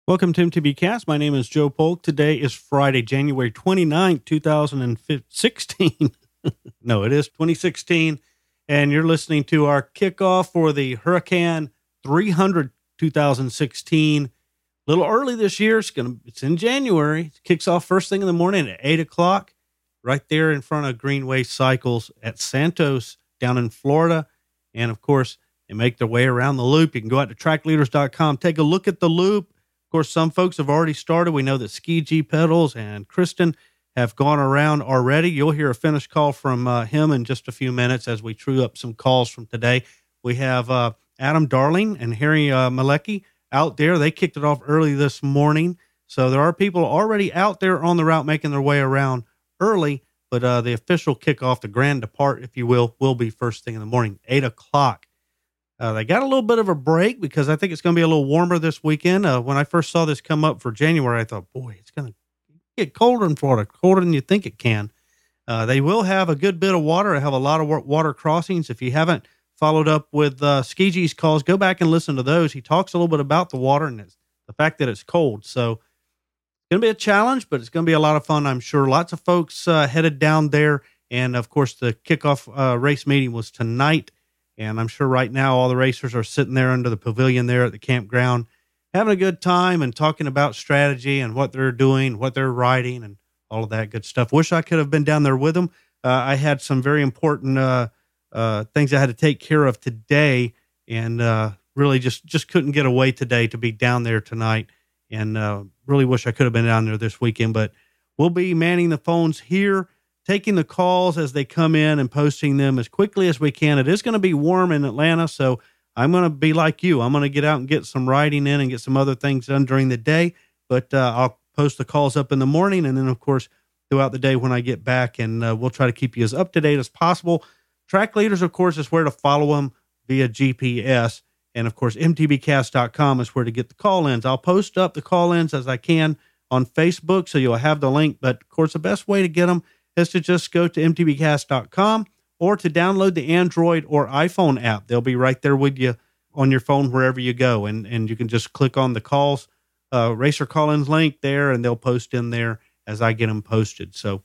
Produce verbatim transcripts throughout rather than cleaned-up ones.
Welcome to M T B Cast. My name is Joe Polk. Today is Friday, January twenty-ninth, twenty sixteen. No, it is twenty sixteen. And you're listening to our kickoff for the Hurricane three hundred twenty sixteen. A little early this year. It's gonna. It's in January. It kicks off first thing in the morning at eight o'clock, right there in front of Greenway Cycles at Santos down in Florida. And of course, they make their way around the loop. You can go out to track leaders dot com, take a look at the loop. Of course, some folks have already started. We know that Ski G Pedals and Kristen have gone around already. You'll hear a finish call from uh, him in just a few minutes as we true up some calls from today. We have uh, Adam Darling and Harry uh, Malecki out there. They kicked it off early this morning. So there are people already out there on the route making their way around early, but uh, the official kickoff, the grand depart, if you will, will be first thing in the morning, eight o'clock. Uh, they got a little bit of a break because I think it's going to be a little warmer this weekend. Uh, when I first saw this come up for January, I thought, boy, it's going to get colder in Florida, colder than you think it can. Uh, they will have a good bit of water. They have a lot of water crossings. If you haven't followed up with uh, Ski G's calls, go back and listen to those. He talks a little bit about the water and it's the fact that it's cold. So it's going to be a challenge, but it's going to be a lot of fun, I'm sure. Lots of folks uh, headed down there. And, of course, the kickoff uh, race meeting was tonight. And I'm sure right now all the racers are sitting there under the pavilion there at the campground, having a good time and talking about strategy and what they're doing, what they're riding, and all of that good stuff. Wish I could have been down there with them. Uh, I had some very important uh, uh, things I had to take care of today, and uh, really just, just couldn't get away today to be down there tonight. And uh, really wish I could have been down there this weekend. But we'll be manning the phones here, taking the calls as they come in and posting them as quickly as we can. It is going to be warm in Atlanta, so I'm going to be like you. I'm going to get out and get some riding in and get some other things done during the day, but uh, I'll post the calls up in the morning and then, of course, throughout the day when I get back, and uh, we'll try to keep you as up-to-date as possible. Track Leaders, of course, is where to follow them via G P S, and, of course, M T B cast dot com is where to get the call-ins. I'll post up the call-ins as I can on Facebook, so you'll have the link, but, of course, the best way to get them is to just go to M T B cast dot com or to download the Android or iPhone app. They'll be right there with you on your phone wherever you go, and, and you can just click on the calls, uh, Racer Call-ins link there, and they'll post in there as I get them posted. So,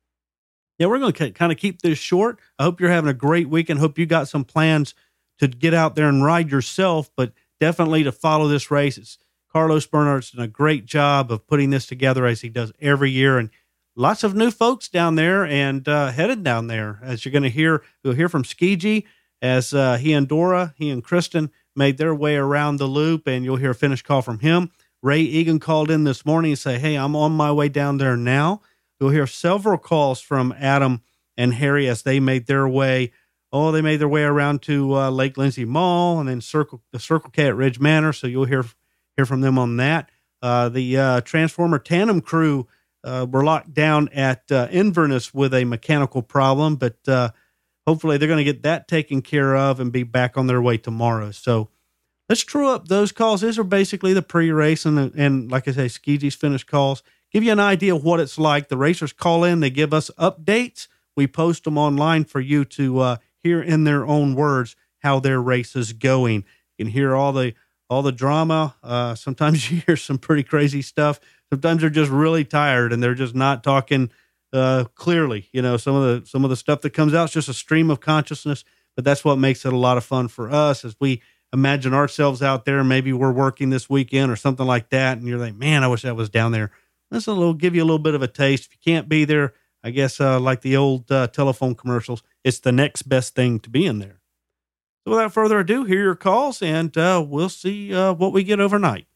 yeah, we're going to kind of keep this short. I hope you're having a great weekend. Hope you got some plans to get out there and ride yourself, but definitely to follow this race. It's Carlos Bernhardt's done a great job of putting this together as he does every year, and lots of new folks down there and uh, headed down there. As you're going to hear, you'll hear from Ski G as uh, he and Dora, he and Kristen made their way around the loop, and you'll hear a finish call from him. Ray Egan called in this morning and say, hey, I'm on my way down there now. You'll hear several calls from Adam and Harry as they made their way. Oh, they made their way around to uh, Lake Lindsey Mall and then Circle the Circle K at Ridge Manor. So you'll hear hear from them on that. Uh, the uh, Transformer Tandem crew Uh, we're locked down at uh, Inverness with a mechanical problem, but uh, hopefully they're going to get that taken care of and be back on their way tomorrow. So let's true up those calls. These are basically the pre-race and, and like I say, Ski G's finish calls. Give you an idea of what it's like. The racers call in. They give us updates. We post them online for you to uh, hear in their own words how their race is going. You can hear all the all the drama. Uh, sometimes you hear some pretty crazy stuff. Sometimes they're just really tired and they're just not talking uh, clearly. You know, some of the some of the stuff that comes out is just a stream of consciousness, but that's what makes it a lot of fun for us as we imagine ourselves out there. Maybe we're working this weekend or something like that, and you're like, man, I wish I was down there. This will give you a little bit of a taste. If you can't be there, I guess uh, like the old uh, telephone commercials, it's the next best thing to be in there. So without further ado, hear your calls, and uh, we'll see uh, what we get overnight.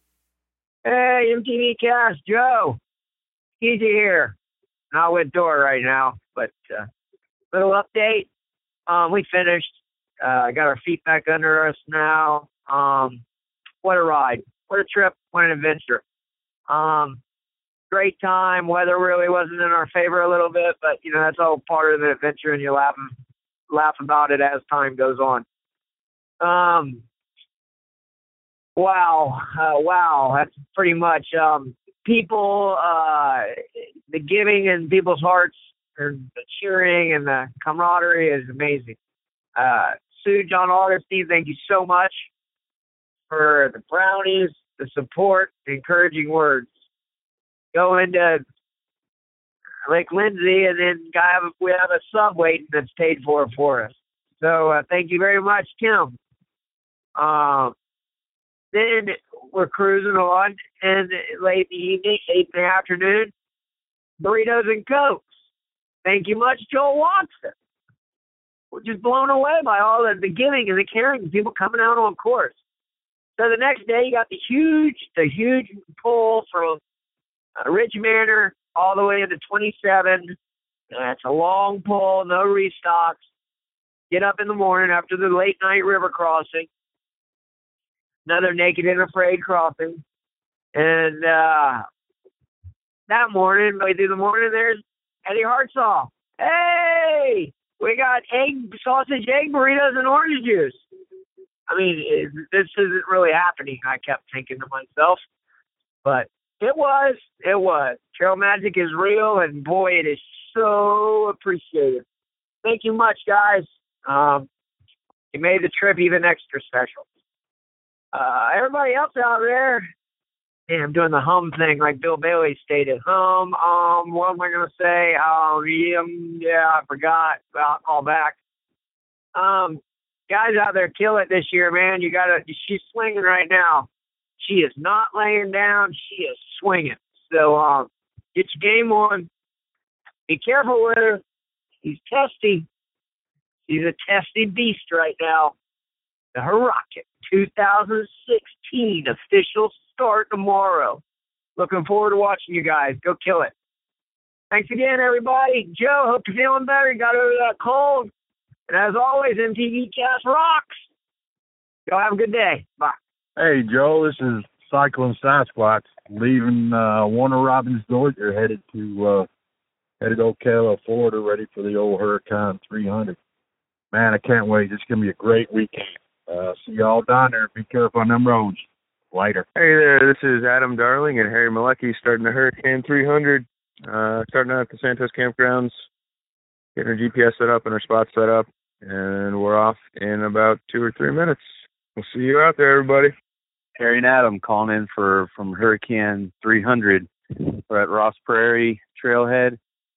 Hey, M T V Cast, Joe. Easy here. Not with Dora right now, but uh, little update. Um, we finished. Uh, got our feet back under us now. Um, what a ride. What a trip. What an adventure. Um, great time. Weather really wasn't in our favor a little bit, but, you know, that's all part of the adventure, and you laugh, laugh about it as time goes on. Um, wow. Uh, wow. That's pretty much, um, people, uh, the giving in people's hearts, or the cheering and the camaraderie is amazing. Uh, Sue, John Augustine, thank you so much for the brownies, the support, the encouraging words. Go into Lake Lindsay, and then have, we have a sub waiting that's paid for for us. So uh, thank you very much, Tim. Um, then we're cruising on, and late in the evening, eight in the afternoon, burritos and Cokes. Thank you much, Joel Watson. We're just blown away by all the, the giving and the caring of people coming out on course. So the next day, you got the huge, the huge pull from uh, Ridge Manor all the way into twenty-seven. That's a long pull, no restocks. Get up in the morning after the late night river crossing. Another naked and afraid crossing. And uh, that morning, way through the morning, there's Eddie Hartsaw. Hey, we got egg, sausage, egg burritos and orange juice. I mean, it, this isn't really happening, I kept thinking to myself. But it was, it was. Trail magic is real, and boy, it is so appreciated. Thank you much, guys. Um, you made the trip even extra special. Uh, everybody else out there, yeah, I'm doing the hum thing like Bill Bailey stated. Hum, um, what am I going to say? Um, yeah, yeah, I forgot. I'll call back. Um, guys out there, kill it this year, man. You got to, she's swinging right now. She is not laying down. She is swinging. So, um, get your game on. Be careful with her. She's testy. She's a testy beast right now. The Hurricane two thousand sixteen official start tomorrow. Looking forward to watching you guys. Go kill it. Thanks again, everybody. Joe, hope you're feeling better. You got over that cold. And as always, M T V Cast rocks. Y'all have a good day. Bye. Hey, Joe, this is Cyclone Sasquatch leaving uh, Warner Robins, Georgia, headed to uh, headed to Ocala, Florida, ready for the old Hurricane three hundred. Man, I can't wait. It's going to be a great weekend. Uh, see y'all down there. Be careful on them roads. Later. Hey there, this is Adam Darling and Harry Malecki starting the Hurricane three hundred. Uh, starting out at the Santos Campgrounds, getting our G P S set up and our spot set up, and we're off in about two or three minutes. We'll see you out there, everybody. Harry and Adam calling in for from Hurricane three hundred. We're at Ross Prairie Trailhead,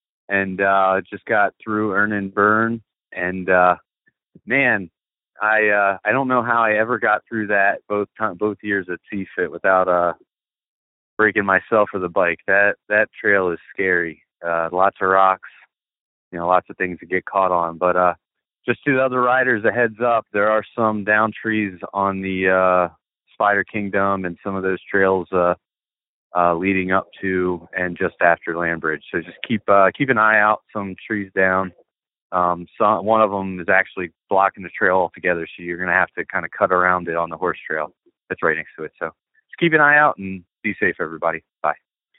and uh, just got through Earn and Burn, and uh, man, I uh, I don't know how I ever got through that both time, both years at C F I T without uh, breaking myself or the bike. That that trail is scary. Uh, lots of rocks, you know, lots of things to get caught on. But uh, just to the other riders, a heads up, there are some down trees on the uh, Spider Kingdom and some of those trails uh, uh, leading up to and just after Landbridge. So just keep uh, keep an eye out. Some trees down. Um, some, one of them is actually blocking the trail altogether, so you're going to have to kind of cut around it on the horse trail that's right next to it. So just keep an eye out and be safe, everybody. Bye.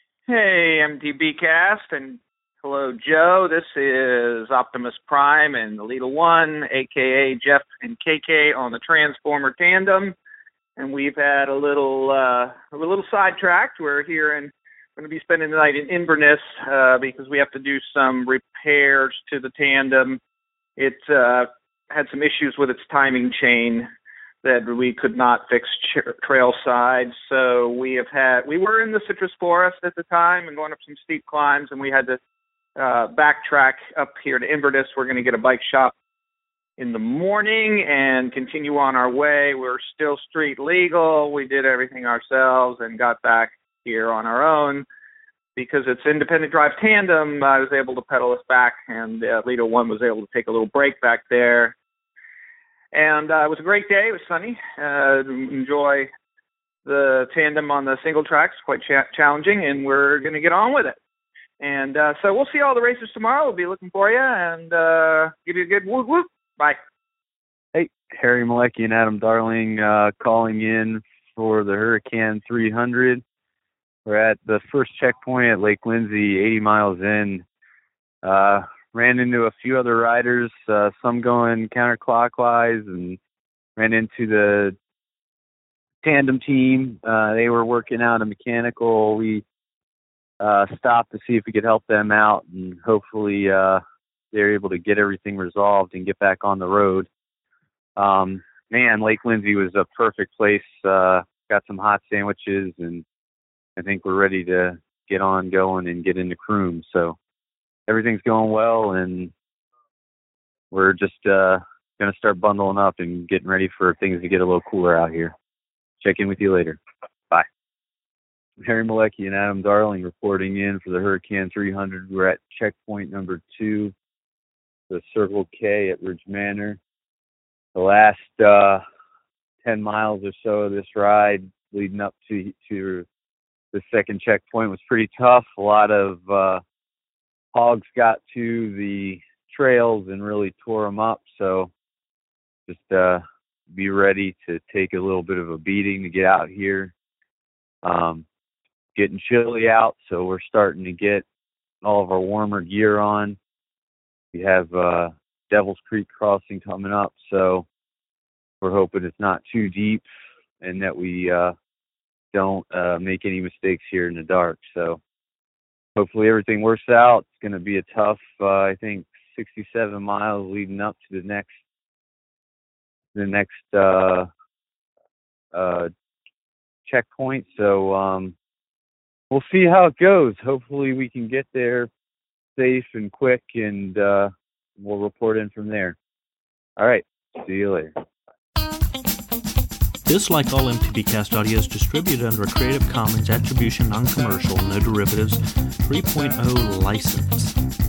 Hey, M T B Cast, and hello, Joe. This is Optimus Prime and the Little One, a k a. Jeff and K K on the Transformer Tandem. And we've had a little uh, a little sidetracked. We're here in We're going to be spending the night in Inverness uh, because we have to do some repairs to the tandem. It uh, had some issues with its timing chain that we could not fix ch- trail side. So we have had, we were in the citrus forest at the time and going up some steep climbs, and we had to uh, backtrack up here to Inverness. We're going to get a bike shop in the morning and continue on our way. We're still street legal. We did everything ourselves and got back here on our own. Because it's independent drive tandem, I was able to pedal us back, and uh, Leader One was able to take a little break back there. And uh, it was a great day. It was sunny. Uh, enjoy the tandem on the single tracks, quite cha- challenging, and we're going to get on with it. And uh, so we'll see all the races tomorrow. We'll be looking for you and uh, give you a good whoop whoop. Bye. Hey, Harry Malecki and Adam Darling uh, calling in for the Hurricane three hundred. We're at the first checkpoint at Lake Lindsay, eighty miles in. Uh, ran into a few other riders, uh, some going counterclockwise, and ran into the tandem team. Uh, they were working out a mechanical. We uh, stopped to see if we could help them out, and hopefully uh, they're able to get everything resolved and get back on the road. Um, man, Lake Lindsay was a perfect place. Uh, got some hot sandwiches, and I think we're ready to get on going and get into Croom. So everything's going well, and we're just uh, going to start bundling up and getting ready for things to get a little cooler out here. Check in with you later. Bye. Harry Malecki and Adam Darling reporting in for the Hurricane three hundred. We're at checkpoint number two, the Circle K at Ridge Manor. The last uh, ten miles or so of this ride leading up to to the second checkpoint was pretty tough. A lot of uh, hogs got to the trails and really tore them up. So just uh, be ready to take a little bit of a beating to get out here. Um, getting chilly out, so we're starting to get all of our warmer gear on. We have uh, Devil's Creek crossing coming up, so we're hoping it's not too deep and that we uh, don't uh, make any mistakes here in the dark. So hopefully everything works out. It's going to be a tough, uh, I think, sixty-seven miles leading up to the next, the next uh, uh, checkpoint. So um, we'll see how it goes. Hopefully we can get there safe and quick, and uh, we'll report in from there. All right. See you later. This, like all M T B Cast audio, is distributed under a Creative Commons Attribution Non-Commercial, No Derivatives three point oh license.